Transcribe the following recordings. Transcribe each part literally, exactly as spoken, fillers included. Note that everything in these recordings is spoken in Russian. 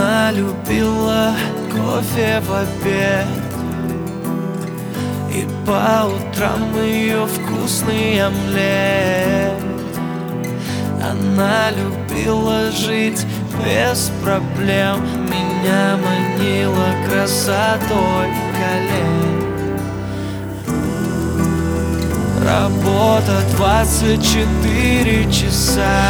Она любила кофе в обед, и по утрам ее вкусный омлет. Она любила жить без проблем, меня манила красотой колен. Работа двадцать четыре часа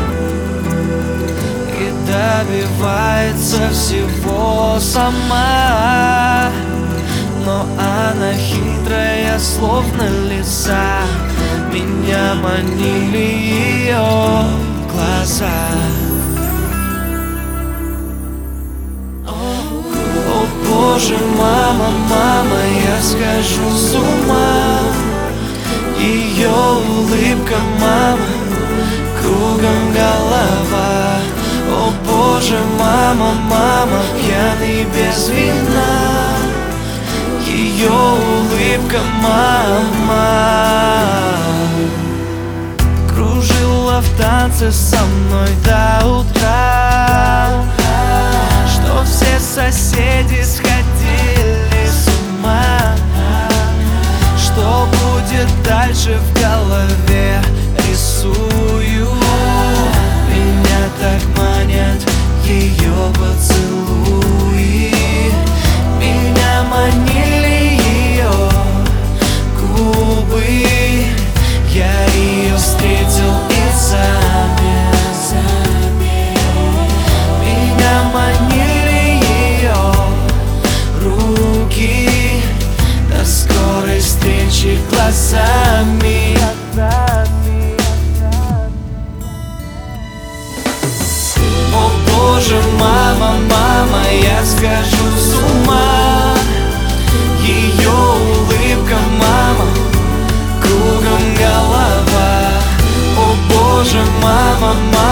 и добивается всего сама. Но она хитрая, словно лиса, меня манили ее глаза. О боже, мама, мама, я схожу с ума. Ее улыбка, мама, кругом голова. О боже, мама, мама, пьяный без вина. Ее улыбка, мама, кружила в танце со мной до утра, что все соседи сходили с ума. Что будет дальше в голове рисую. Меня так манят ее поцелуи. Меня манили ее губы. Я ее встретил и замер. Меня манили ее руки. До скорой встречи глазами. О боже, мама, мама, я схожу с ума. Ее улыбка, мама, кругом голова. О боже, мама, мама,